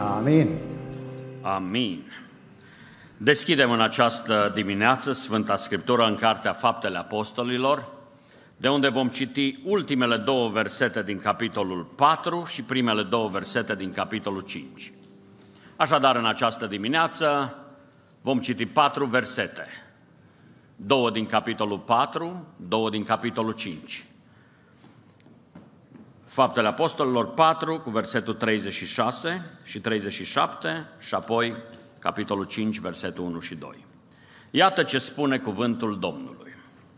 Amin. Amin. Deschidem în această dimineață Sfânta Scriptură în Cartea Faptele Apostolilor, de unde vom citi ultimele două versete din capitolul 4 și primele două versete din capitolul 5. Așadar, în această dimineață vom citi 4 versete, 2 din capitolul 4, 2 din capitolul 5. Faptele Apostolilor 4 cu versetul 36 și 37 și apoi capitolul 5, versetul 1 și 2. Iată ce spune cuvântul Domnului.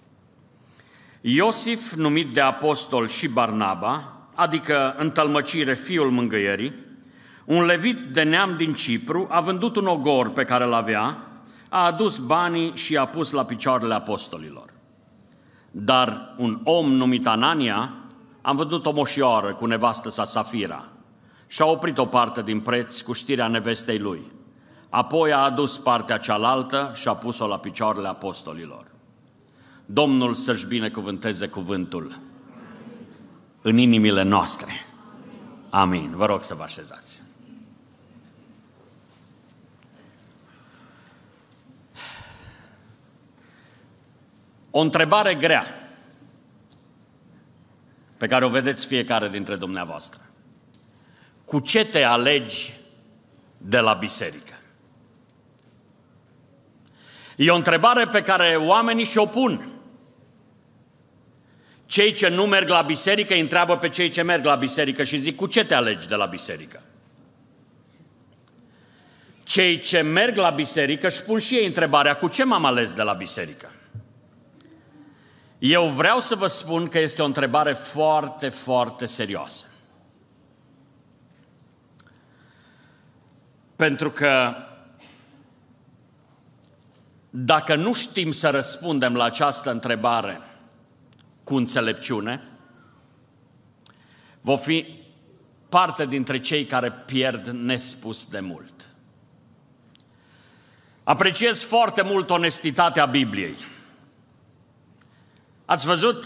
Iosif, numit de apostol și Barnaba, adică în tălmăcire fiul mângâierii, un levit de neam din Cipru, a vândut un ogor pe care l-avea, a adus banii și i-a pus la picioarele apostolilor. Dar un om numit Anania a vândut o moșioară cu nevastă sa Safira și a oprit o parte din preț cu știrea nevestei lui. Apoi a adus partea cealaltă și a pus-o la picioarele apostolilor. Domnul să-și binecuvânteze cuvântul în inimile noastre. Amin. Vă rog să vă așezați. O întrebare grea pe care o vedeți fiecare dintre dumneavoastră. Cu ce te alegi de la biserică? E o întrebare pe care oamenii și-o pun. Cei ce nu merg la biserică îi întreabă pe cei ce merg la biserică și zic, cu ce te alegi de la biserică? Cei ce merg la biserică își pun și ei întrebarea, cu ce m-am ales de la biserică? Eu vreau să vă spun că este o întrebare foarte, foarte serioasă. Pentru că dacă nu știm să răspundem la această întrebare cu înțelepciune, vom fi parte dintre cei care pierd nespus de mult. Apreciez foarte mult onestitatea Bibliei. Ați văzut?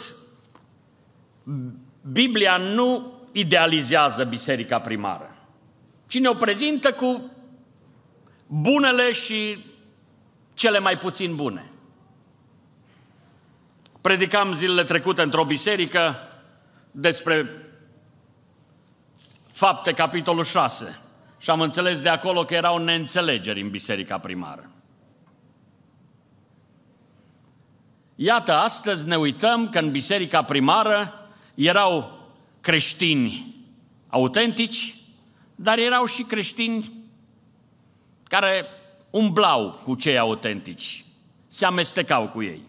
Biblia nu idealizează biserica primară, ci ne-o prezintă cu bunele și cele mai puțin bune. Predicam zilele trecute într-o biserică despre Fapte, capitolul 6, și am înțeles de acolo că erau neînțelegeri în biserica primară. Iată, astăzi ne uităm că în biserica primară erau creștini autentici, dar erau și creștini care umblau cu cei autentici, se amestecau cu ei.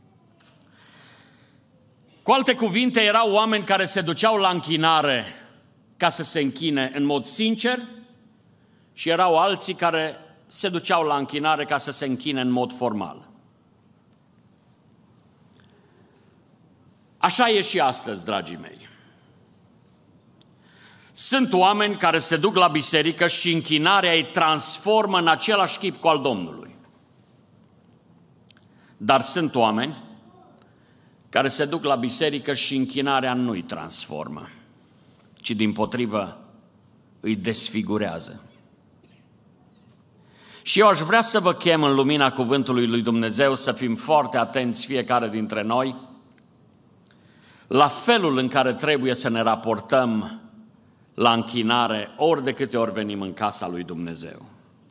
Cu alte cuvinte, erau oameni care se duceau la închinare ca să se închine în mod sincer și erau alții care se duceau la închinare ca să se închine în mod formal. Așa e și astăzi, dragii mei. Sunt oameni care se duc la biserică și închinarea îi transformă în același chip cu al Domnului. Dar sunt oameni care se duc la biserică și închinarea nu îi transformă, ci dimpotrivă îi desfigurează. Și eu aș vrea să vă chem în lumina cuvântului lui Dumnezeu să fim foarte atenți fiecare dintre noi la felul în care trebuie să ne raportăm la închinare ori de câte ori venim în casa lui Dumnezeu.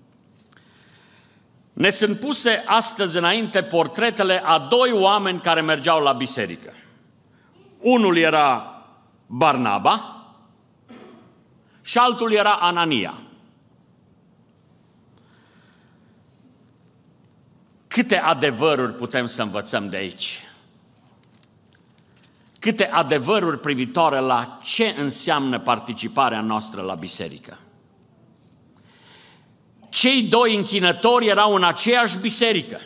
Ne sunt puse astăzi înainte portretele a 2 oameni care mergeau la biserică. Unul era Barnaba și altul era Anania. Câte adevăruri putem să învățăm de aici? Câte adevăruri privitoare la ce înseamnă participarea noastră la biserică. Cei 2 închinători erau în aceeași biserică.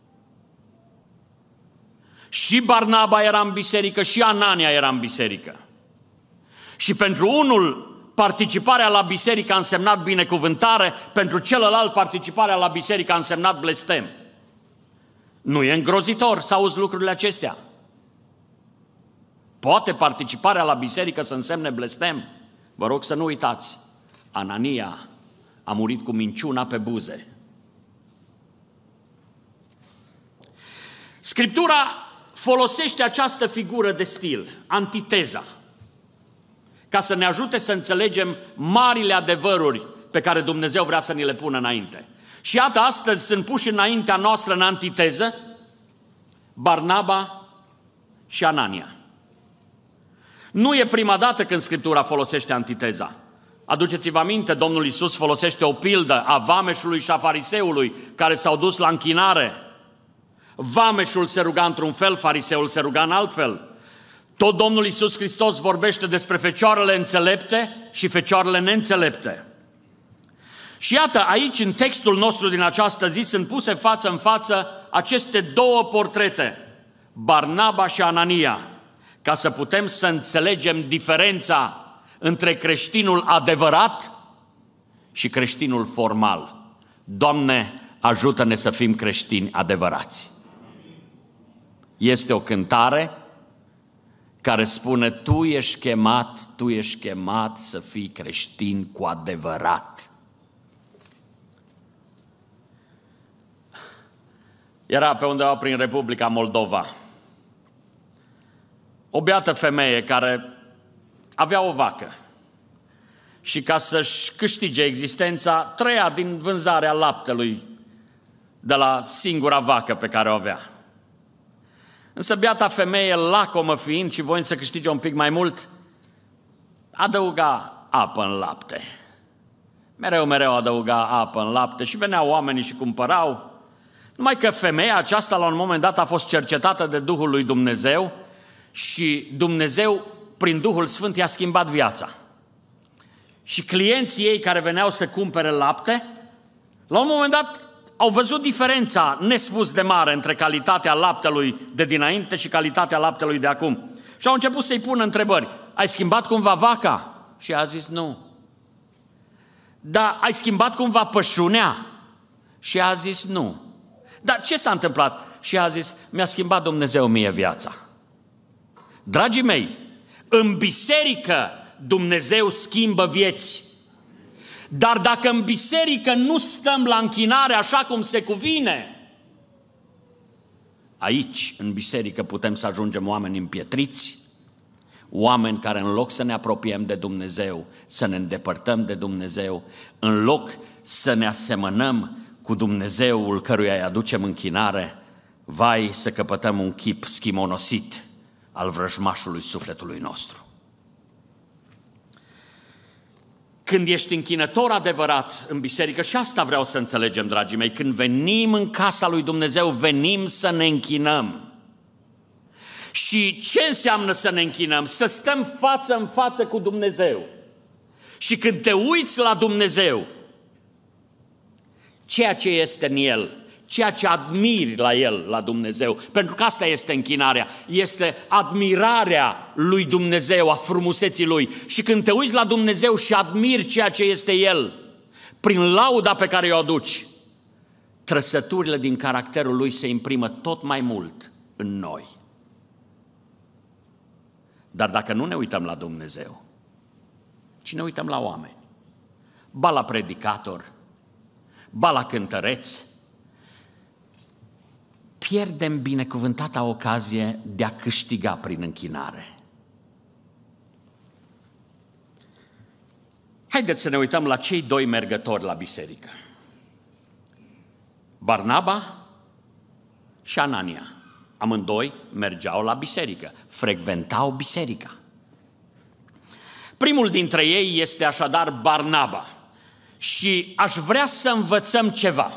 Și Barnaba era în biserică și Anania era în biserică. Și pentru unul participarea la biserică a însemnat binecuvântare, pentru celălalt participarea la biserică a însemnat blestem. Nu e îngrozitor să auzi lucrurile acestea. Poate participarea la biserică să însemne blestem? Vă rog să nu uitați, Anania a murit cu minciuna pe buze. Scriptura folosește această figură de stil, antiteza, ca să ne ajute să înțelegem marile adevăruri pe care Dumnezeu vrea să ni le pună înainte. Și iată, astăzi sunt puși înaintea noastră în antiteză Barnaba și Anania. Nu e prima dată când Scriptura folosește antiteza. Aduceți-vă aminte, Domnul Iisus folosește o pildă a vameșului și a fariseului care s-au dus la închinare. Vameșul se ruga într-un fel, fariseul se ruga în alt fel. Tot Domnul Iisus Hristos vorbește despre fecioarele înțelepte și fecioarele neînțelepte. Și iată, aici, în textul nostru din această zi, sunt puse față în față aceste două portrete, Barnaba și Anania, ca să putem să înțelegem diferența între creștinul adevărat și creștinul formal. Doamne, ajută-ne să fim creștini adevărați. Este o cântare care spune, tu ești chemat să fii creștin cu adevărat. Era pe undeva prin Republica Moldova o beată femeie care avea o vacă și ca să-și câștige existența trăia din vânzarea laptelui de la singura vacă pe care o avea. Însă beata femeie, lacomă fiind și voind să câștige un pic mai mult, adăuga apă în lapte. Mereu adăuga apă în lapte și veneau oamenii și cumpărau. Numai că femeia aceasta la un moment dat a fost cercetată de Duhul lui Dumnezeu și Dumnezeu prin Duhul Sfânt i-a schimbat viața. Și clienții ei care veneau să cumpere lapte, la un moment dat au văzut diferența nespus de mare între calitatea laptelui de dinainte și calitatea laptelui de acum. Și au început să-i pună întrebări. Ai schimbat cumva vaca? Și a zis nu. Dar ai schimbat cumva pășunea? Și a zis nu. Dar ce s-a întâmplat? Și a zis, mi-a schimbat Dumnezeu mie viața. Dragii mei, în biserică Dumnezeu schimbă vieți. Dar dacă în biserică nu stăm la închinare așa cum se cuvine, aici, în biserică, putem să ajungem oameni împietriți, oameni care în loc să ne apropiem de Dumnezeu, să ne îndepărtăm de Dumnezeu, în loc să ne asemănăm cu Dumnezeul căruia îi aducem închinare, vai să căpătăm un chip schimonosit al vrăjmașului sufletului nostru. Când ești închinător adevărat în biserică, și asta vreau să înțelegem, dragii mei, când venim în casa lui Dumnezeu, venim să ne închinăm. Și ce înseamnă să ne închinăm? Să stăm față în față cu Dumnezeu. Și când te uiți la Dumnezeu, ceea ce este în El, ceea ce admiri la El, la Dumnezeu, pentru că asta este închinarea, este admirarea lui Dumnezeu, a frumuseții Lui. Și când te uiți la Dumnezeu și admiri ceea ce este El, prin lauda pe care o aduci, trăsăturile din caracterul Lui se imprimă tot mai mult în noi. Dar dacă nu ne uităm la Dumnezeu, ci ne uităm la oameni, ba la predicator, ba la cântăreți, pierdem binecuvântata ocazie de a câștiga prin închinare. Haideți să ne uităm la cei doi mergători la biserică. Barnaba și Anania. Amândoi mergeau la biserică, frecventau biserica. Primul dintre ei este așadar Barnaba. Și aș vrea să învățăm ceva.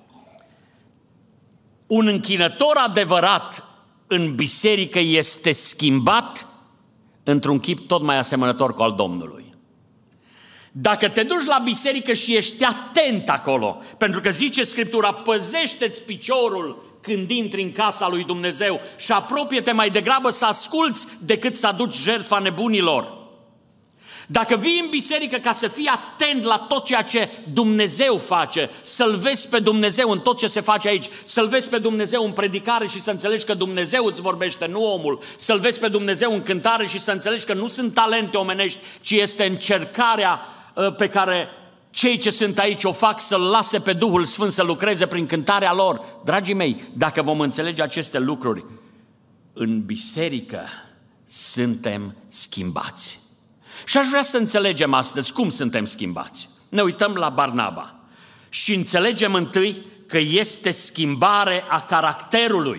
Un închinător adevărat în biserică este schimbat într-un chip tot mai asemănător cu al Domnului. Dacă te duci la biserică și ești atent acolo, pentru că zice Scriptura, păzește-ți piciorul când intri în casa lui Dumnezeu și apropie-te mai degrabă să asculți decât să aduci jertfa nebunilor. Dacă vii în biserică ca să fii atent la tot ceea ce Dumnezeu face, să-L vezi pe Dumnezeu în tot ce se face aici, să-L vezi pe Dumnezeu în predicare și să înțelegi că Dumnezeu îți vorbește, nu omul, să-L vezi pe Dumnezeu în cântare și să înțelegi că nu sunt talente omenești, ci este încercarea pe care cei ce sunt aici o fac să-L lase pe Duhul Sfânt să lucreze prin cântarea lor. Dragii mei, dacă vom înțelege aceste lucruri, în biserică suntem schimbați. Și aș vrea să înțelegem astăzi cum suntem schimbați. Ne uităm la Barnaba și înțelegem întâi că este schimbare a caracterului.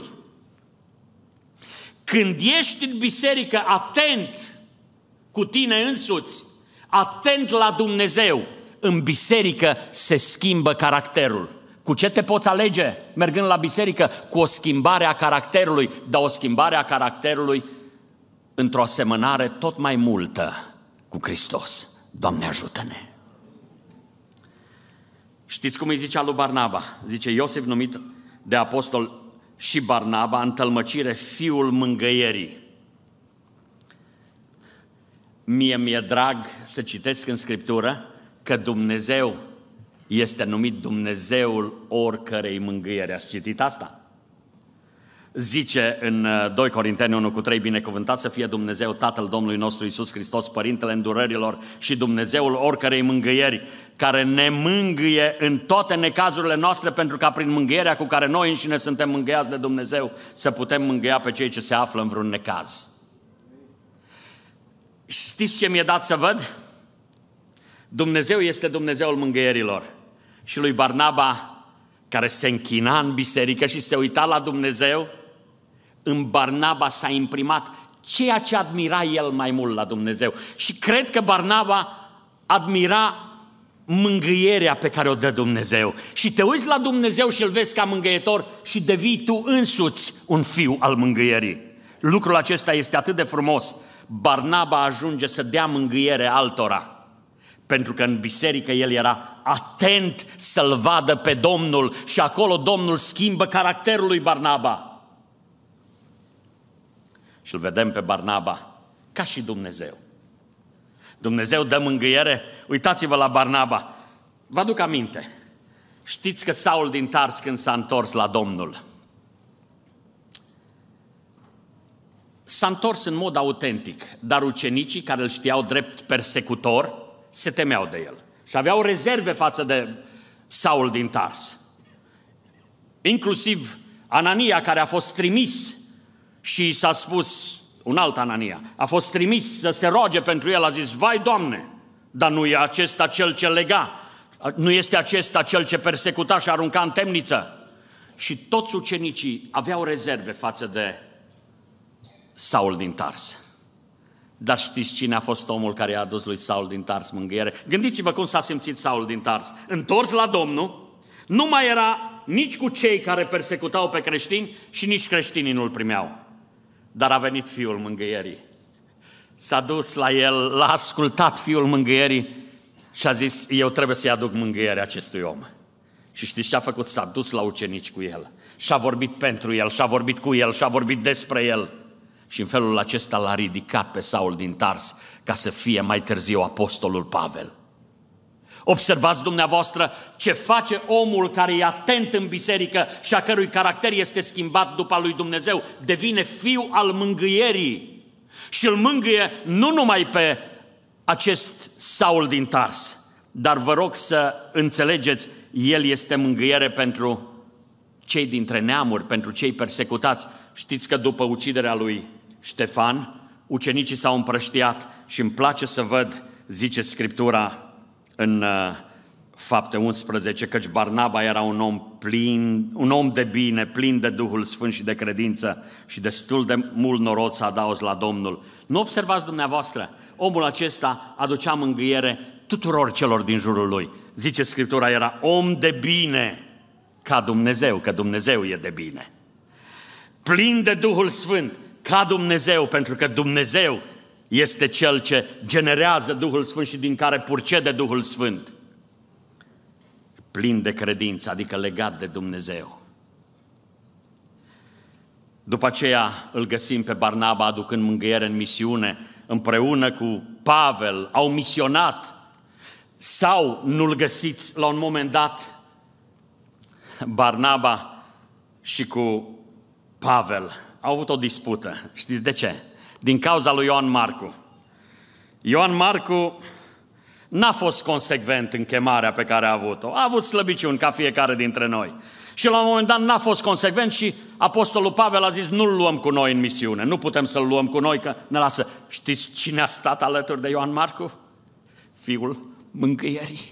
Când ești în biserică atent cu tine însuți, atent la Dumnezeu, în biserică se schimbă caracterul. Cu ce te poți alege mergând la biserică? Cu o schimbare a caracterului, dar o schimbare a caracterului într-o asemănare tot mai multă cu Hristos. Doamne, ajută-ne! Știți cum îi zicea lui Barnaba? Zice Iosif, numit de apostol și Barnaba, în tălmăcire, fiul mângâierii. Mie mi-e drag să citesc în Scriptură că Dumnezeu este numit Dumnezeul oricărei mângâieri. Ați citit asta? Zice în 2 Corinteni 1:3, binecuvântat să fie Dumnezeu Tatăl Domnului nostru Iisus Hristos, Părintele îndurărilor și Dumnezeul oricărei mângâieri, care ne mângâie în toate necazurile noastre, pentru ca prin mângâierea cu care noi înșine suntem mângâiați de Dumnezeu, să putem mângâia pe cei ce se află în vreun necaz. Știți ce mi-e dat să văd? Dumnezeu este Dumnezeul mângâierilor. Și lui Barnaba, care se închina în biserică și se uita la Dumnezeu, în Barnaba s-a imprimat ceea ce admira el mai mult la Dumnezeu. Și cred că Barnaba admira mângâierea pe care o dă Dumnezeu. Și te uiți la Dumnezeu și îl vezi ca mângâietor și devii tu însuți un fiu al mângâierii. Lucrul acesta este atât de frumos. Barnaba ajunge să dea mângâiere altora. Pentru că în biserică el era atent să-L vadă pe Domnul și acolo Domnul schimbă caracterul lui Barnaba. Și îl vedem pe Barnaba ca și Dumnezeu. Dumnezeu dă mângâiere. Uitați-vă la Barnaba. Vă aduc aminte. Știți că Saul din Tars, când s-a întors la Domnul, s-a întors în mod autentic, dar ucenicii care îl știau drept persecutor se temeau de el și aveau rezerve față de Saul din Tars. Inclusiv Anania, care a fost trimis și s-a spus, un alt Anania, a fost trimis să se roage pentru el, a zis, vai, Doamne, dar nu e acesta cel ce lega, nu este acesta cel ce persecuta și arunca în temniță. Și toți ucenicii aveau rezerve față de Saul din Tars. Dar știți cine a fost omul care i-a adus lui Saul din Tars mângâiere? Gândiți-vă cum s-a simțit Saul din Tars. Întors la Domnul, nu mai era nici cu cei care persecutau pe creștini și nici creștinii nu-l primeau. Dar a venit Fiul Mângâierii. S-a dus la el, l-a ascultat Fiul Mângâierii și a zis, eu trebuie să-i aduc mângâierea acestui om. Și știți ce a făcut? S-a dus la ucenici cu el și a vorbit pentru el, și a vorbit cu el, și a vorbit despre el. Și în felul acesta l-a ridicat pe Saul din Tars ca să fie mai târziu apostolul Pavel. Observați dumneavoastră ce face omul care e atent în biserică și a cărui caracter este schimbat după al lui Dumnezeu. Devine fiu al mângâierii și îl mângâie nu numai pe acest Saul din Tars, dar vă rog să înțelegeți, el este mângâiere pentru cei dintre neamuri, pentru cei persecutați. Știți că după uciderea lui Ștefan, ucenicii s-au împrăștiat și îmi place să văd, zice Scriptura în Fapte 11, căci Barnaba era un om de bine, plin de Duhul Sfânt și de credință și destul de mult noroc să adaos la Domnul. Nu observați dumneavoastră, omul acesta aducea mângâiere tuturor celor din jurul lui. Zice Scriptura, era om de bine ca Dumnezeu, că Dumnezeu e de bine. Plin de Duhul Sfânt, ca Dumnezeu, pentru că Dumnezeu este Cel ce generează Duhul Sfânt și din care purcede Duhul Sfânt. Plin de credință, adică legat de Dumnezeu. După aceea îl găsim pe Barnaba aducând mângâiere în misiune, împreună cu Pavel, au misionat. Sau nu-l găsiți la un moment dat, Barnaba și cu Pavel au avut o dispută. Știți de ce? Din cauza lui Ioan Marcu. Ioan Marcu n-a fost consecvent în chemarea pe care a avut-o. A avut slăbiciuni ca fiecare dintre noi. Și la un moment dat n-a fost consecvent și Apostolul Pavel a zis, nu-l luăm cu noi în misiune, nu putem să-l luăm cu noi, că ne lasă. Știți cine a stat alături de Ioan Marcu? Fiul mângâierii.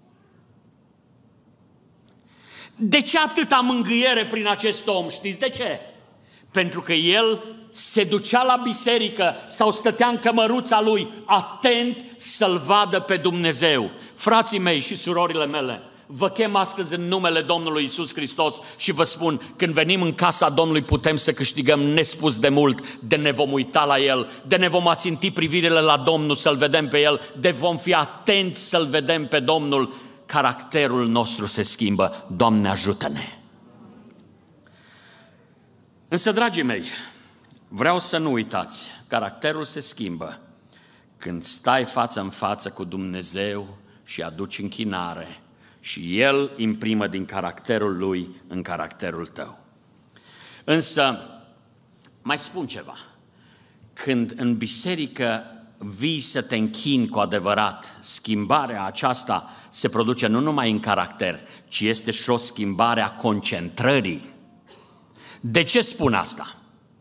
De ce atâta mângâiere prin acest om? Știți de ce? Pentru că el se ducea la biserică sau stătea în cămăruța lui, atent să-L vadă pe Dumnezeu. Frații mei și surorile mele, vă chem astăzi în numele Domnului Iisus Hristos și vă spun, când venim în casa Domnului putem să câștigăm nespus de mult, de ne vom uita la El, de ne vom aținti privirile la Domnul să-L vedem pe El, de vom fi atenți să-L vedem pe Domnul. Caracterul nostru se schimbă. Doamne, ajută-ne! Însă, dragii mei, vreau să nu uitați, caracterul se schimbă când stai față în față cu Dumnezeu și aduci închinare și El imprimă din caracterul Lui în caracterul tău. Însă, mai spun ceva, când în biserică vii să te închini cu adevărat, schimbarea aceasta se produce nu numai în caracter, ci este și o schimbare a concentrării. De ce spun asta?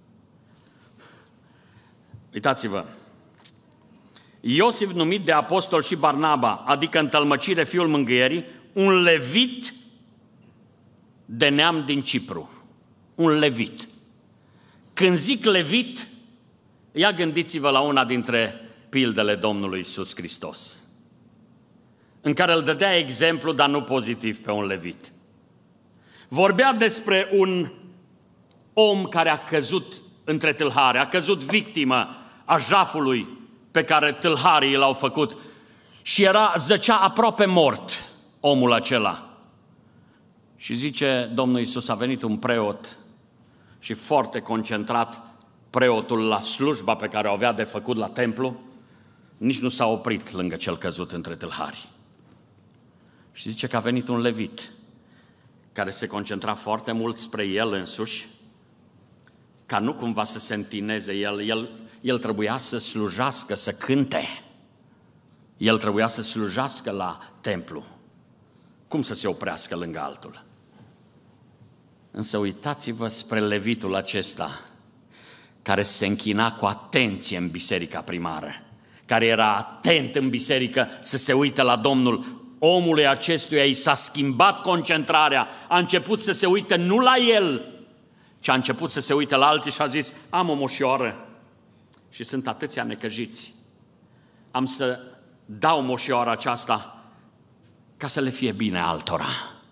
Uitați-vă, Iosif numit de apostol și Barnaba, adică în tălmăcire fiul mângâierii, un levit de neam din Cipru. Un levit. Când zic levit, ia gândiți-vă la una dintre pildele Domnului Iisus Hristos, în care îl dădea exemplu, dar nu pozitiv, pe un levit. Vorbea despre un om care a căzut între tâlhari, a căzut victimă a jafului pe care tâlharii l-au făcut și zăcea aproape mort omul acela. Și zice Domnul Iisus, a venit un preot și foarte concentrat preotul la slujba pe care o avea de făcut la templu, nici nu s-a oprit lângă cel căzut între tâlhari. Și zice că a venit un levit care se concentra foarte mult spre el însuși, ca nu cumva să se întineze el trebuia să slujească, să cânte. El trebuia să slujească la templu. Cum să se oprească lângă altul? Însă uitați-vă spre levitul acesta, care se închina cu atenție în biserica primară, care era atent în biserică să se uite la Domnul. Omului acestuia i s-a schimbat concentrarea, a început să se uite nu la el, ci a început să se uite la alții și a zis, am o moșioară și sunt atâția necăjiți. Am să dau moșioara aceasta ca să le fie bine altora.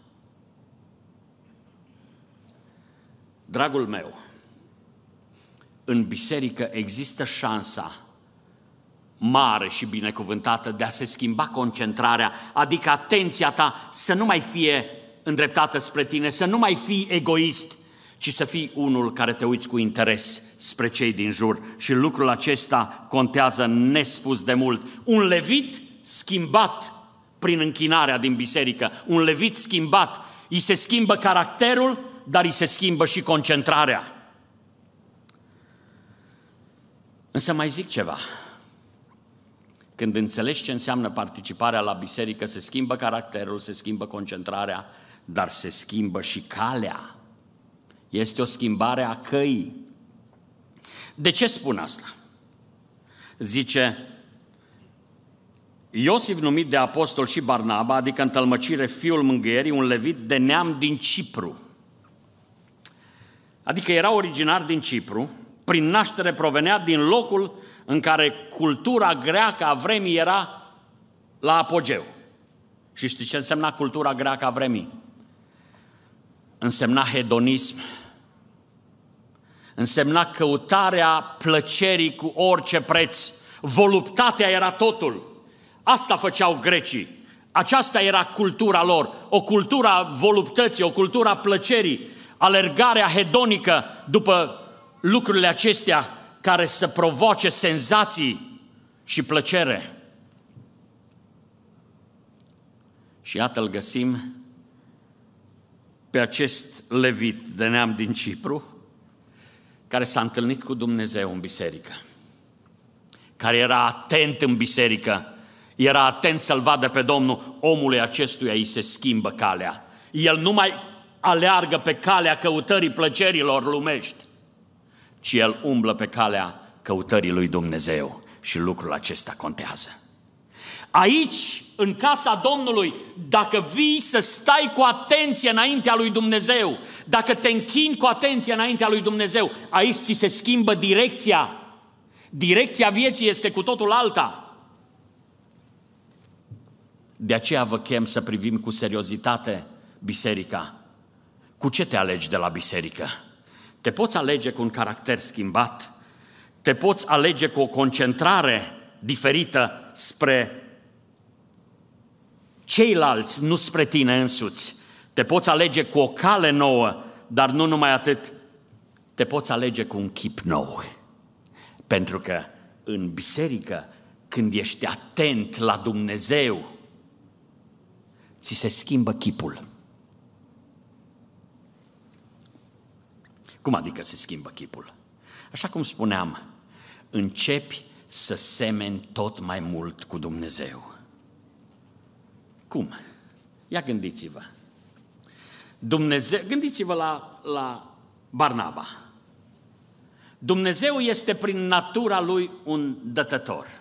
Dragul meu, în biserică există șansa mare și binecuvântată de a se schimba concentrarea, adică atenția ta să nu mai fie îndreptată spre tine, să nu mai fii egoist, ci să fii unul care te uiți cu interes spre cei din jur. Și lucrul acesta contează nespus de mult. Un levit schimbat prin închinarea din biserică, un levit schimbat, îi se schimbă caracterul, dar îi se schimbă și concentrarea. Însă mai zic ceva. Când înțelegi ce înseamnă participarea la biserică, se schimbă caracterul, se schimbă concentrarea, dar se schimbă și calea. Este o schimbare a căii. De ce spun asta? Zice, Iosif numit de apostol și Barnaba, adică în tălmăcire fiul mângâierii, un levit de neam din Cipru. Adică era originar din Cipru, prin naștere provenea din locul în care cultura greacă a vremii era la apogeu. Și știți ce însemna cultura greacă a vremii? Însemna hedonism, însemna căutarea plăcerii cu orice preț. Voluptatea era totul. Asta făceau grecii. Aceasta era cultura lor, o cultură a voluptății, o cultură a plăcerii, alergarea hedonică după lucrurile acestea care să provoace senzații și plăcere. Și iată îl găsim pe acest levit de neam din Cipru, care s-a întâlnit cu Dumnezeu în biserică, care era atent în biserică, era atent să-L vadă pe Domnul, omului acestuia îi se schimbă calea. El nu mai aleargă pe calea căutării plăcerilor lumești, ci el umblă pe calea căutării lui Dumnezeu și lucrul acesta contează. Aici, în casa Domnului, dacă vii să stai cu atenție înaintea lui Dumnezeu, dacă te închini cu atenție înaintea lui Dumnezeu, aici ți se schimbă direcția. Direcția vieții este cu totul alta. De aceea vă chem să privim cu seriozitate biserica. Cu ce te alegi de la biserică? Te poți alege cu un caracter schimbat, te poți alege cu o concentrare diferită spre ceilalți, nu spre tine însuți. Te poți alege cu o cale nouă, dar nu numai atât, te poți alege cu un chip nou. Pentru că în biserică, când ești atent la Dumnezeu, ți se schimbă chipul. Cum adică se schimbă chipul? Așa cum spuneam, începi să semeni tot mai mult cu Dumnezeu. Cum? Ia gândiți-vă. Gândiți-vă la Barnaba. Dumnezeu este prin natura lui un dătător.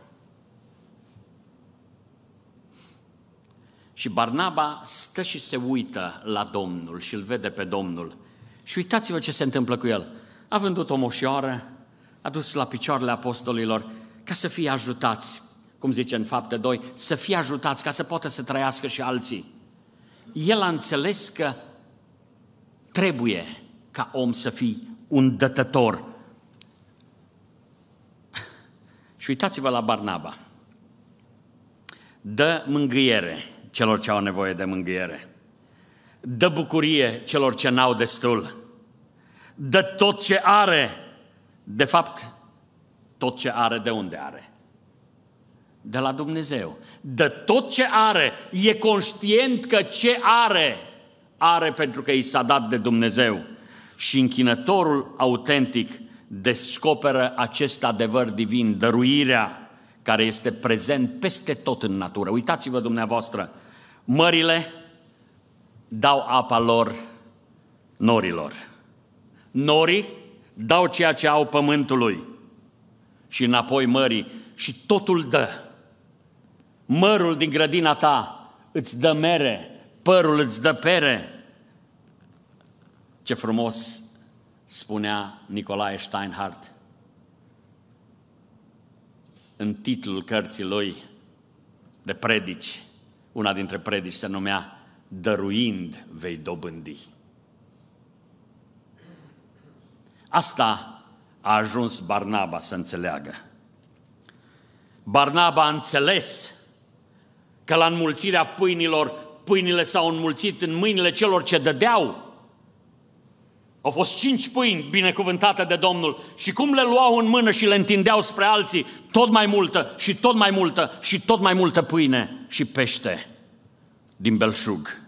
Și Barnaba stă și se uită la Domnul și îl vede pe Domnul. Și uitați-vă ce se întâmplă cu el. A vândut o moșioară, a dus la picioarele apostolilor ca să fie ajutați, cum zice în Fapte 2, să fie ajutați ca să poată să trăiască și alții. El a înțeles că trebuie ca om să fii un dătător. Și uitați-vă la Barnaba. Dă mângâiere celor ce au nevoie de mângâiere. Dă bucurie celor ce n-au destul. Dă tot ce are. De fapt, tot ce are de unde are? De la Dumnezeu. Dă tot ce are. E conștient că ce are pentru că i s-a dat de Dumnezeu. Și închinătorul autentic descoperă acest adevăr divin, dăruirea care este prezent peste tot în natură. Uitați-vă dumneavoastră, mările dau apa lor norilor. Norii dau ceea ce au pământului și înapoi mării și totul dă. Mărul din grădina ta îți dă mere, părul îți dă pere. Ce frumos spunea Nicolae Steinhardt în titlul cărții lui de predici. Una dintre predici se numea Dăruind vei dobândi. Asta a ajuns Barnaba să înțeleagă. Barnaba a înțeles că la înmulțirea pâinilor, pâinile s-au înmulțit în mâinile celor ce dădeau. Au fost 5 pâini binecuvântate de Domnul și cum le luau în mână și le întindeau spre alții, tot mai multă și tot mai multă și tot mai multă pâine și pește din belșug.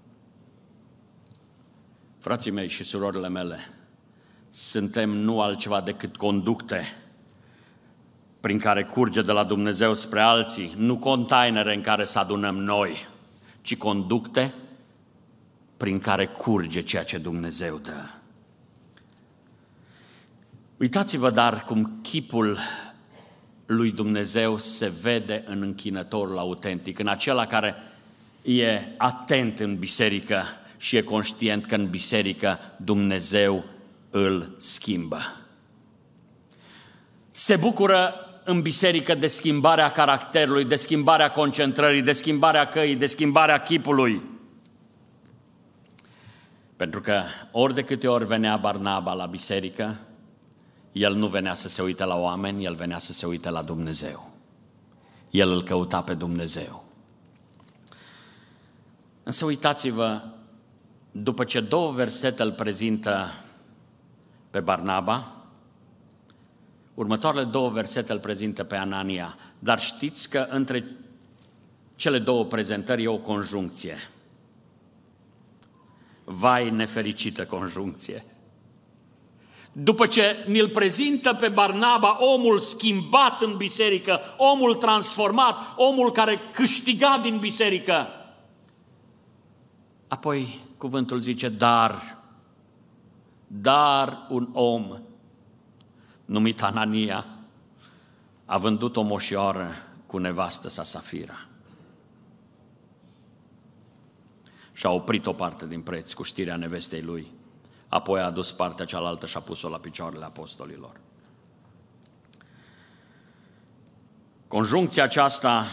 Frații mei și surorile mele, suntem nu altceva decât conducte prin care curge de la Dumnezeu spre alții, nu containere în care să adunăm noi, ci conducte prin care curge ceea ce Dumnezeu dă. Uitați-vă dar cum chipul lui Dumnezeu se vede în închinătorul autentic, în acela care e atent în biserică și e conștient că în biserică Dumnezeu îl schimbă. Se bucură în biserică de schimbarea caracterului, de schimbarea concentrării, de schimbarea căii, de schimbarea chipului. Pentru că ori de câte ori venea Barnaba la biserică, el nu venea să se uite la oameni, el venea să se uite la Dumnezeu. El îl căuta pe Dumnezeu. Însă uitați-vă, după ce 2 versete îl prezintă pe Barnaba, următoarele 2 versete îl prezintă pe Anania. Dar știți că între cele 2 prezentări e o conjuncție. Vai, nefericită conjuncție! După ce ni-l prezintă pe Barnaba, omul schimbat în biserică, omul transformat, omul care câștiga din biserică, apoi cuvântul zice, dar un om numit Anania a vândut o moșioară cu nevastă sa Safira și a oprit o parte din preț cu știrea nevestei lui, apoi a adus partea cealaltă și a pus-o la picioarele apostolilor. Conjuncția aceasta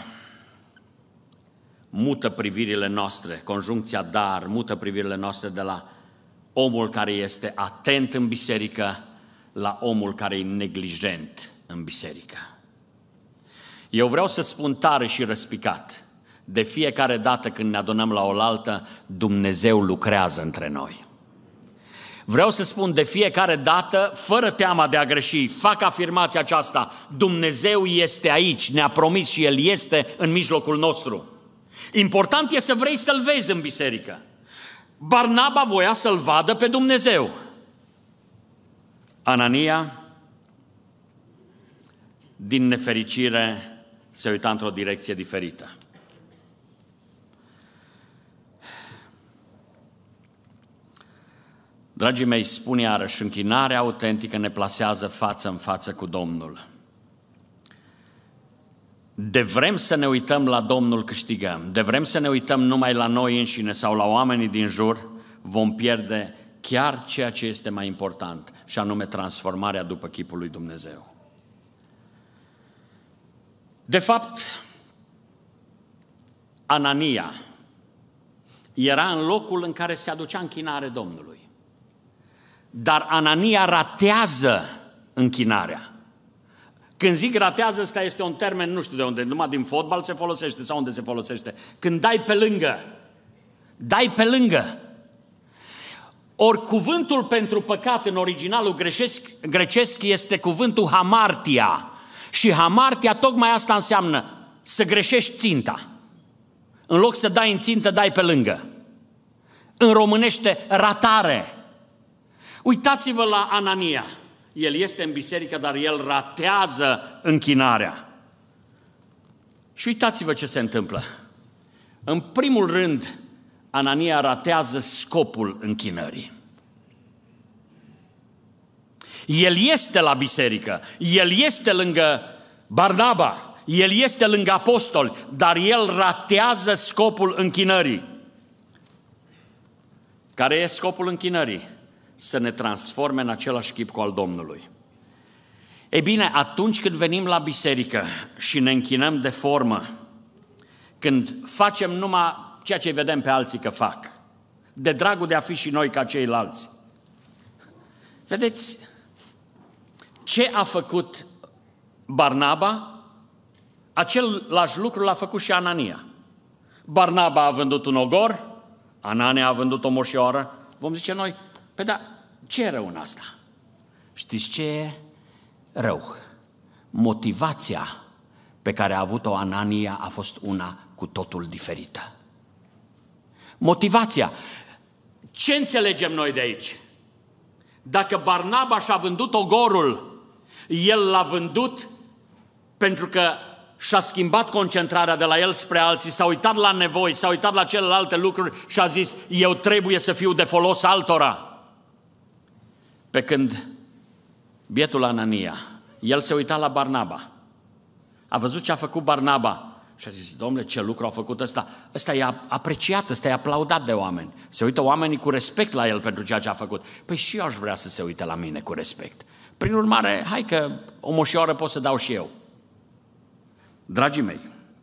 mută privirile noastre, conjuncția dar mută privirile noastre de la omul care este atent în biserică la omul care e neglijent în biserică. Eu vreau să spun tare și răspicat, de fiecare dată când ne adunăm la oaltă, Dumnezeu lucrează între noi. Vreau să spun de fiecare dată, fără teama de a greși, fac afirmația aceasta, Dumnezeu este aici, ne-a promis și El este în mijlocul nostru. Important e să vrei să-L vezi în biserică. Barnaba voia să-L vadă pe Dumnezeu. Anania, din nefericire, se uita într-o direcție diferită. Dragii mei, spun iarăși, închinarea autentică ne plasează față în față cu Domnul. De vrem să ne uităm la Domnul câștigăm, de vrem să ne uităm numai la noi înșine sau la oamenii din jur, vom pierde chiar ceea ce este mai important, și anume transformarea după chipul lui Dumnezeu. De fapt, Anania era în locul în care se aducea închinare Domnului. Dar Anania ratează închinarea. Când zic ratează, ăsta este un termen, nu știu de unde, numai din fotbal se folosește sau unde se folosește. Când dai pe lângă. Ori cuvântul pentru păcat în originalul grecesc este cuvântul hamartia. Și hamartia tocmai asta înseamnă să greșești ținta. În loc să dai în țintă, dai pe lângă. În românește, ratare. Uitați-vă la Anania. El este în biserică, dar el ratează închinarea. Și uitați-vă ce se întâmplă. În primul rând, Anania ratează scopul închinării. El este la biserică, el este lângă Barnaba, el este lângă apostoli, dar el ratează scopul închinării. Care e scopul închinării? Să ne transforme în același chip cu al Domnului. Ei bine, atunci când venim la biserică și ne închinăm de formă, când facem numai ceea ce vedem pe alții că fac, de dragul de a fi și noi ca ceilalți. Vedeți, ce a făcut Barnaba? Același lucru l-a făcut și Anania. Barnaba a vândut un ogor, Anania a vândut o moșioară. Vom zice noi, păi da, ce e rău în asta? Știți ce e rău? Motivația pe care a avut-o Anania a fost una cu totul diferită. Motivația. Ce înțelegem noi de aici? Dacă Barnaba și-a vândut ogorul, el l-a vândut pentru că și-a schimbat concentrarea de la el spre alții, s-a uitat la nevoi, s-a uitat la celelalte lucruri și a zis, eu trebuie să fiu de folos altora. Pe când bietul Anania, el se uita la Barnaba, a văzut ce a făcut Barnaba și a zis, domnule, ce lucru a făcut ăsta? Ăsta e apreciat, ăsta e aplaudat de oameni. Se uită oamenii cu respect la el pentru ceea ce a făcut. Păi și eu aș vrea să se uite la mine cu respect. Prin urmare, hai că o moșioară pot să dau și eu. Dragii mei,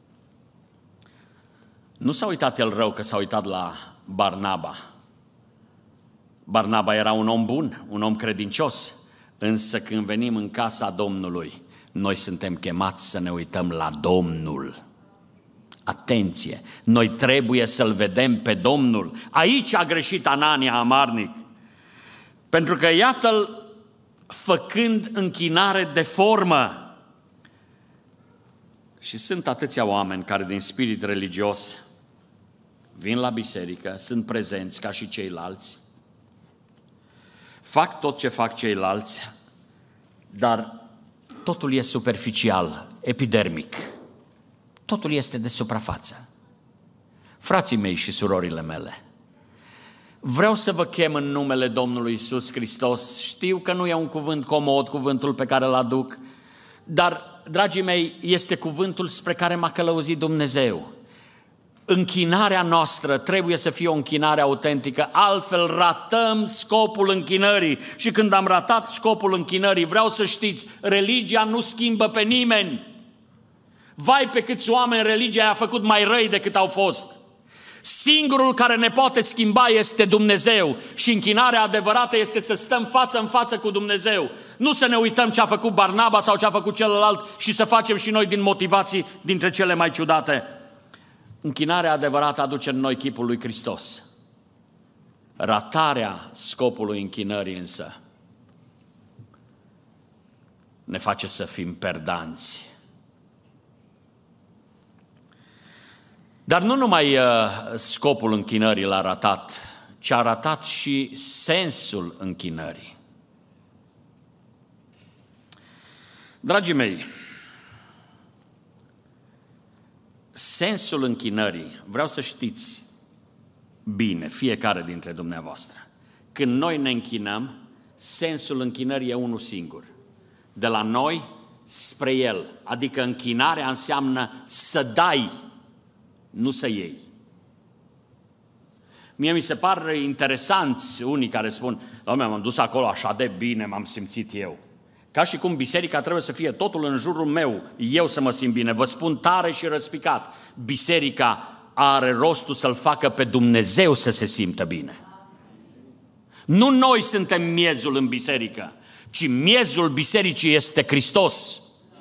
nu s-a uitat el rău că s-a uitat la Barnaba. Barnaba era un om bun, un om credincios, însă când venim în casa Domnului, noi suntem chemați să ne uităm la Domnul. Atenție! Noi trebuie să-L vedem pe Domnul. Aici a greșit Anania amarnic. Pentru că iată-l făcând închinare de formă. Și sunt atâția oameni care din spirit religios vin la biserică, sunt prezenți ca și ceilalți, fac tot ce fac ceilalți, dar totul e superficial, epidermic. Totul este de suprafață. Frații mei și surorile mele, vreau să vă chem în numele Domnului Iisus Hristos. Știu că nu e un cuvânt comod, cuvântul pe care îl aduc, dar, dragii mei, este cuvântul spre care m-a călăuzit Dumnezeu. Închinarea noastră trebuie să fie o închinare autentică, altfel ratăm scopul închinării. Și când am ratat scopul închinării, vreau să știți, religia nu schimbă pe nimeni. Vai pe câți oameni religia i-a făcut mai răi decât au fost. Singurul care ne poate schimba este Dumnezeu și închinarea adevărată este să stăm față în față cu Dumnezeu. Nu să ne uităm ce a făcut Barnaba sau ce a făcut celălalt și să facem și noi din motivații dintre cele mai ciudate. Închinarea adevărată aduce în noi chipul lui Hristos. Ratarea scopului închinării însă ne face să fim perdanți. Dar nu numai scopul închinării l-a ratat, ci a ratat și sensul închinării. Dragii mei, sensul închinării, vreau să știți bine, fiecare dintre dumneavoastră, când noi ne închinăm, sensul închinării e unul singur. De la noi spre El, adică închinarea înseamnă să dai, nu să iei. Mie mi se par interesanți unii care spun, Doamne, m-am dus acolo așa de bine, m-am simțit eu. Ca și cum biserica trebuie să fie totul în jurul meu, eu să mă simt bine. Vă spun tare și răspicat, biserica are rostul să-L facă pe Dumnezeu să se simtă bine. Nu noi suntem miezul în biserică, ci miezul bisericii este Hristos.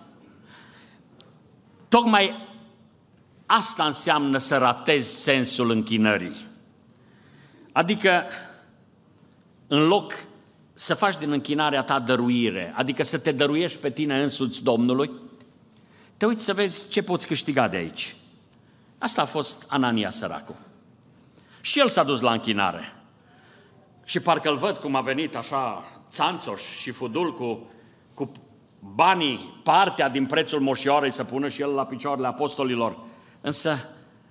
Tocmai asta înseamnă să ratezi sensul închinării. Adică, în loc să faci din închinarea ta dăruire, adică să te dăruiești pe tine însuți Domnului, te uiți să vezi ce poți câștiga de aici. Asta a fost Anania săracul. Și el s-a dus la închinare. Și parcă îl văd cum a venit așa țanțoș și fudul cu banii, partea din prețul moșioarei să pună și el la picioarele apostolilor. Însă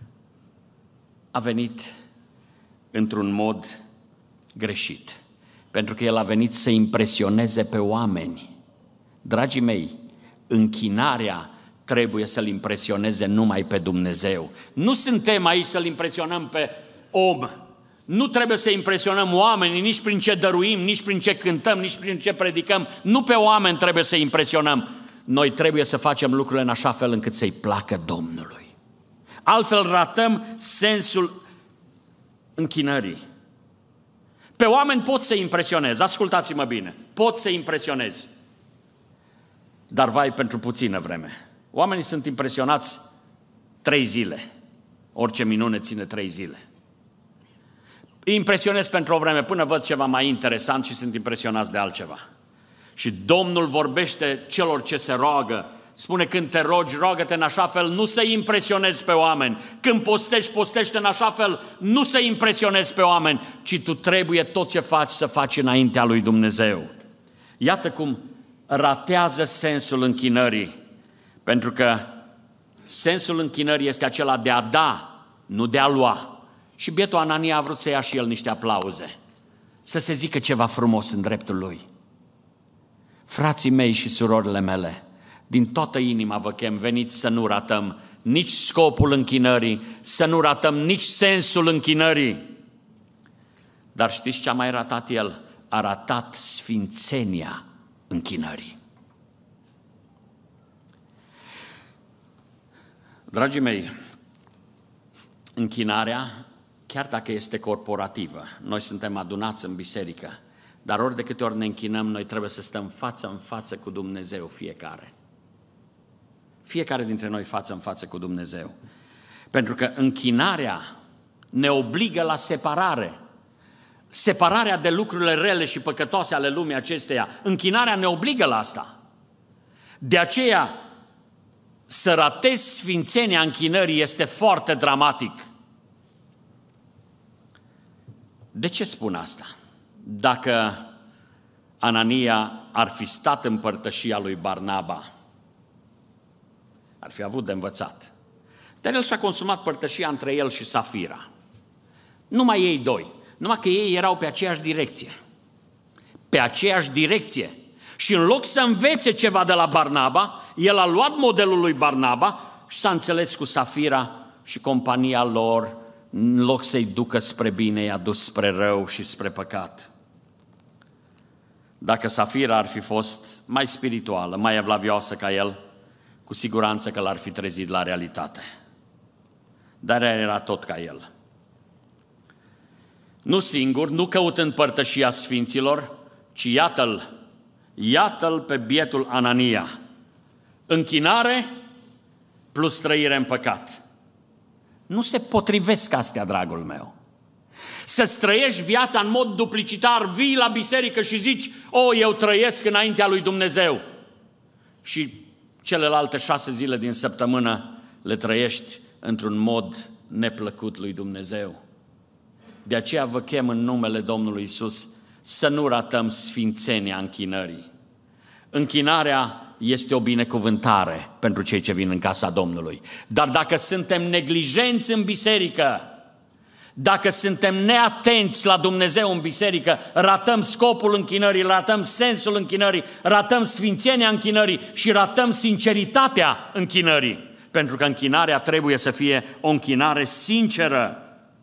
a venit într-un mod greșit. Pentru că el a venit să impresioneze pe oameni. Dragii mei, închinarea trebuie să-L impresioneze numai pe Dumnezeu. Nu suntem aici să-L impresionăm pe om. Nu trebuie să impresionăm oamenii nici prin ce dăruim, nici prin ce cântăm, nici prin ce predicăm. Nu pe oameni trebuie să impresionăm. Noi trebuie să facem lucrurile în așa fel încât să-i placă Domnului. Altfel ratăm sensul închinării. Pe oameni poți să impresionezi, ascultați-mă bine, poți să impresionezi, dar vai pentru puțină vreme. Oamenii sunt impresionați 3 zile, orice minune ține 3 zile. Îi impresionez pentru o vreme până văd ceva mai interesant și sunt impresionați de altceva. Și Domnul vorbește celor ce se roagă, spune când te rogi, roagă-te în așa fel, nu să impresionezi pe oameni. Când postești, postește în așa fel, nu să impresionezi pe oameni, ci tu trebuie tot ce faci să faci înaintea lui Dumnezeu. Iată cum ratează sensul închinării, pentru că sensul închinării este acela de a da, nu de a lua. Și bietul Anania a vrut să ia și el niște aplauze, să se zică ceva frumos în dreptul lui. Frații mei și surorile mele, din toată inima vă chem, veniți să nu ratăm nici scopul închinării, să nu ratăm nici sensul închinării. Dar știți ce a mai ratat el? A ratat sfințenia închinării. Dragii mei, închinarea, chiar dacă este corporativă, noi suntem adunați în biserică, dar ori de câte ori ne închinăm, noi trebuie să stăm față în față cu Dumnezeu fiecare. Fiecare dintre noi față în față cu Dumnezeu. Pentru că închinarea ne obligă la separare. Separarea de lucrurile rele și păcătoase ale lumii acesteia. Închinarea ne obligă la asta. De aceea, să ratezi sfințenia închinării este foarte dramatic. De ce spun asta? Dacă Anania ar fi stat în părtășia lui Barnaba, ar fi avut de învățat. Dar el și-a consumat părtășia între el și Safira. Numai ei doi, numai că ei erau pe aceeași direcție. Pe aceeași direcție. Și în loc să învețe ceva de la Barnaba, el a luat modelul lui Barnaba și s-a înțeles cu Safira și compania lor, în loc să-i ducă spre bine, i-a dus spre rău și spre păcat. Dacă Safira ar fi fost mai spirituală, mai evlavioasă ca el, cu siguranță că l-ar fi trezit la realitate. Dar era tot ca el. Nu singur, nu căutând părtășia sfinților, ci iată-l pe bietul Anania. Închinare plus trăire în păcat. Nu se potrivesc astea, dragul meu. Să-ți trăiești viața în mod duplicitar, vii la biserică și zici, eu trăiesc înaintea lui Dumnezeu. Și celelalte 6 zile din săptămână le trăiești într-un mod neplăcut lui Dumnezeu. De aceea vă chem în numele Domnului Iisus să nu ratăm sfințenia închinării. Închinarea este o binecuvântare pentru cei ce vin în casa Domnului. Dar dacă suntem neglijenți în biserică, dacă suntem neatenți la Dumnezeu în biserică, ratăm scopul închinării, ratăm sensul închinării, ratăm sfințenia închinării și ratăm sinceritatea închinării. Pentru că închinarea trebuie să fie o închinare sinceră.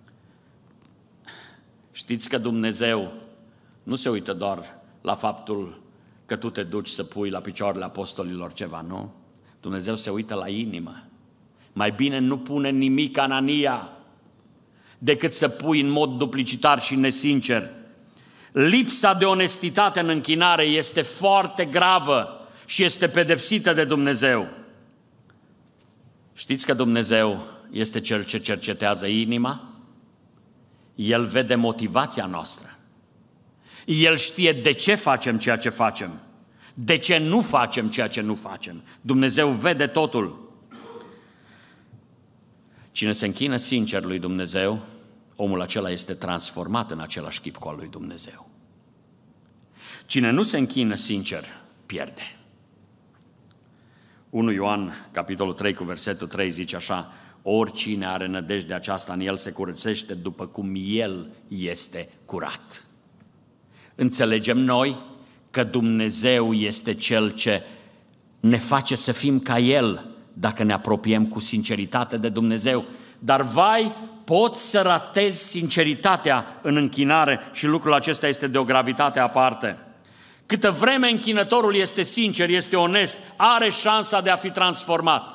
Știți că Dumnezeu nu se uită doar la faptul că tu te duci să pui la picioarele apostolilor ceva, nu? Dumnezeu se uită la inimă. Mai bine nu pune nimic Anania decât să pui în mod duplicitar și nesincer. Lipsa de onestitate în închinare este foarte gravă și este pedepsită de Dumnezeu. Știți că Dumnezeu este Cel ce cercetează inima? El vede motivația noastră. El știe de ce facem ceea ce facem, de ce nu facem ceea ce nu facem. Dumnezeu vede totul. Cine se închină sincer lui Dumnezeu, omul acela este transformat în același chip cu al lui Dumnezeu. Cine nu se închină sincer, pierde. 1 Ioan, capitolul 3, cu versetul 3, zice așa: oricine are nădejde aceasta în el se curățește după cum el este curat. Înțelegem noi că Dumnezeu este Cel ce ne face să fim ca El dacă ne apropiem cu sinceritate de Dumnezeu. Dar vai, poți să ratezi sinceritatea în închinare și lucrul acesta este de o gravitate aparte. Câtă vreme închinătorul este sincer, este onest, are șansa de a fi transformat.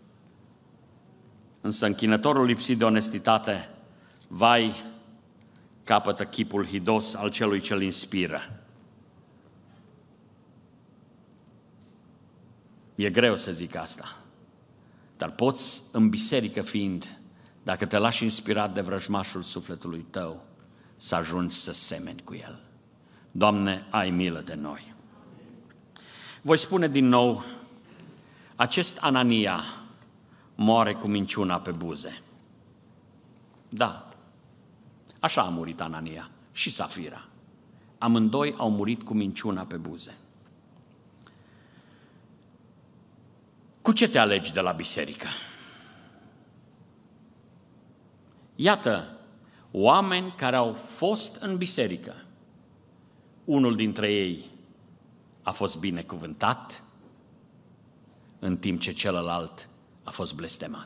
Însă închinătorul lipsit de onestitate, vai, capătă chipul hidos al celui ce îl inspiră. E greu să zic asta, dar poți, în biserică fiind, dacă te lași inspirat de vrăjmașul sufletului tău, să ajungi să semeni cu el. Doamne, ai milă de noi. Voi spune din nou, acest Anania moare cu minciuna pe buze. Da, așa a murit Anania și Safira. Amândoi au murit cu minciuna pe buze. Cu ce te alegi de la biserică? Iată, oameni care au fost în biserică. Unul dintre ei a fost binecuvântat, în timp ce celălalt a fost blestemat.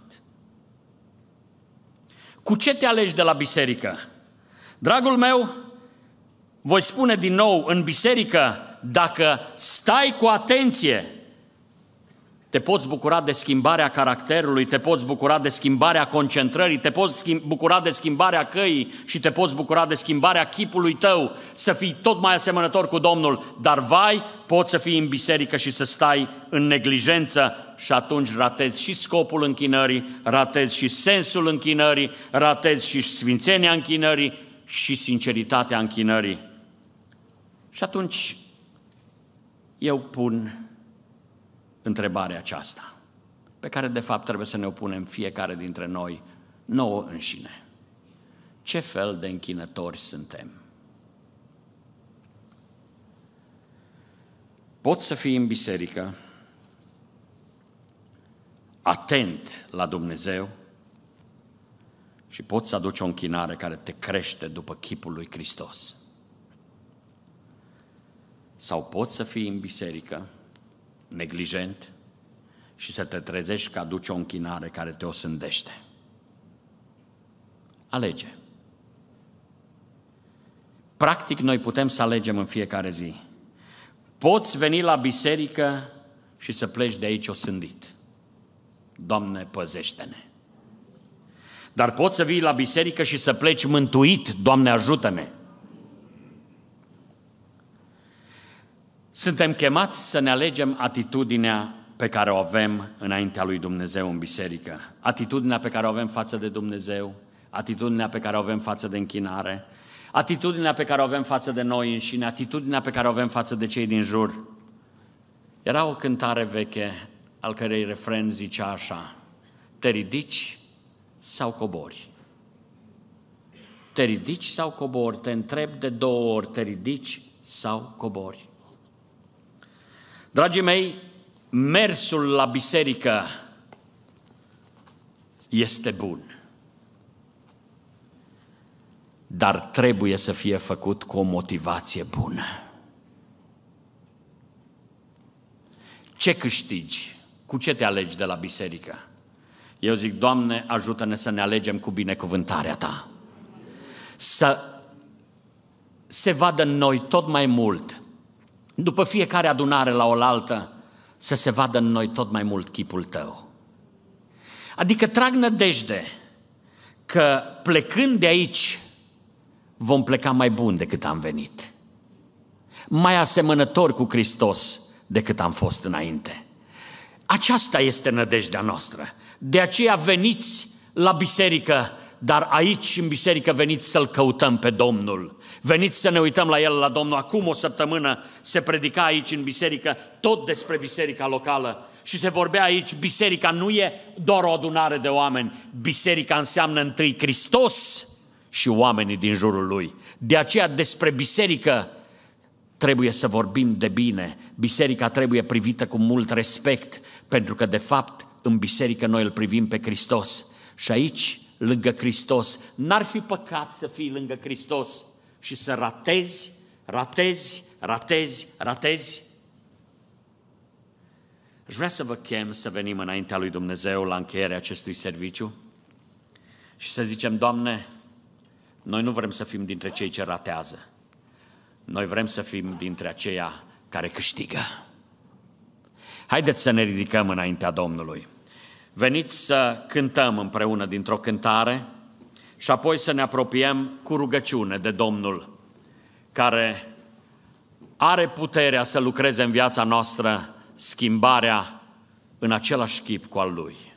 Cu ce te alegi de la biserică? Dragul meu, voi spune din nou, în biserică, dacă stai cu atenție, te poți bucura de schimbarea caracterului, te poți bucura de schimbarea concentrării, te poți bucura de schimbarea căii și te poți bucura de schimbarea chipului tău, să fii tot mai asemănător cu Domnul, dar vai, poți să fii în biserică și să stai în neglijență și atunci ratezi și scopul închinării, ratezi și sensul închinării, ratezi și sfințenia închinării și sinceritatea închinării. Și atunci eu pun întrebarea aceasta, pe care de fapt trebuie să ne o punem fiecare dintre noi, nouă înșine. Ce fel de închinători suntem? Poți să fii în biserică, atent la Dumnezeu și poți să aduci o închinare care te crește după chipul lui Hristos. Sau poți să fii în biserică, neglijent, și să te trezești că aduci o închinare care te osândește. Alege. Practic, noi putem să alegem în fiecare zi. Poți veni la biserică și să pleci de aici osândit. Doamne, păzește-ne! Dar poți să vii la biserică și să pleci mântuit. Doamne, ajută-ne! Suntem chemați să ne alegem atitudinea pe care o avem înaintea lui Dumnezeu în biserică. Atitudinea pe care o avem față de Dumnezeu, atitudinea pe care o avem față de închinare, atitudinea pe care o avem față de noi înșine, atitudinea pe care o avem față de cei din jur. Era o cântare veche, al cărei refren zicea așa: te ridici sau cobori? Te ridici sau cobori? Te întreb de 2 ori, te ridici sau cobori? Dragii mei, mersul la biserică este bun, dar trebuie să fie făcut cu o motivație bună. Ce câștigi? Cu ce te alegi de la biserică? Eu zic, Doamne, ajută-ne să ne alegem cu binecuvântarea Ta. Să se vadă în noi tot mai mult, după fiecare adunare la oaltă, să se vadă în noi tot mai mult chipul Tău. Adică trag nădejde că plecând de aici vom pleca mai buni decât am venit, mai asemănători cu Hristos decât am fost înainte. Aceasta este nădejdea noastră. De aceea veniți la biserică, dar aici în biserică veniți să-L căutăm pe Domnul. Veniți să ne uităm la El, la Domnul. Acum o săptămână se predica aici în biserică tot despre biserica locală și se vorbea aici, biserica nu e doar o adunare de oameni, biserica înseamnă întâi Hristos și oamenii din jurul Lui. De aceea despre biserică trebuie să vorbim de bine. Biserica trebuie privită cu mult respect, pentru că de fapt în biserică noi îl privim pe Hristos. Și aici, lângă Hristos, n-ar fi păcat să fii lângă Hristos și să ratezi. Aș vrea să vă chem să venim înaintea lui Dumnezeu la încheierea acestui serviciu și să zicem, Doamne, noi nu vrem să fim dintre cei ce ratează. Noi vrem să fim dintre aceia care câștigă. Haideți să ne ridicăm înaintea Domnului. Veniți să cântăm împreună dintr-o cântare și apoi să ne apropiem cu rugăciune de Domnul, care are puterea să lucreze în viața noastră schimbarea în același chip cu al Lui.